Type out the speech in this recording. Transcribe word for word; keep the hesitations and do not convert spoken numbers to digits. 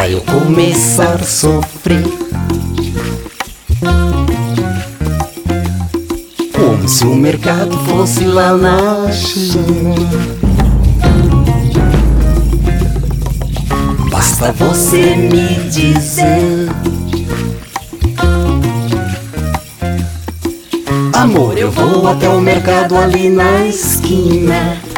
vai eu começar a sofrer, como se o mercado fosse lá na China. Basta você me dizer: amor, eu vou até o mercado ali na esquina.